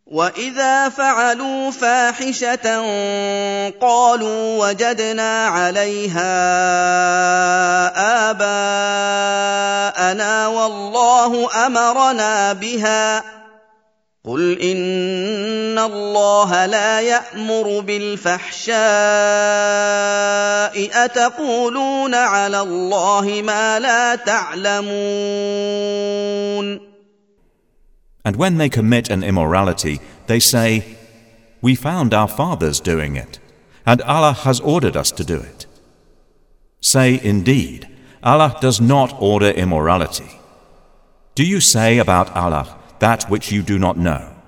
وَإِذَا فَعَلُوا فَاحِشَةً قَالُوا وَجَدْنَا عَلَيْهَا آبَاءَنَا وَاللَّهُ أَمَرَنَا بِهَا ۗ قُلْ إِنَّ اللَّهَ لَا يَأْمُرُ بِالْفَحْشَاءِ أَتَقُولُونَ عَلَى اللَّهِ مَا لَا تَعْلَمُونَ. And when they commit an immorality, they say, "We found our fathers doing it, and Allah has ordered us to do it." Say, indeed, Allah does not order immorality. Do you say about Allah that which you do not know?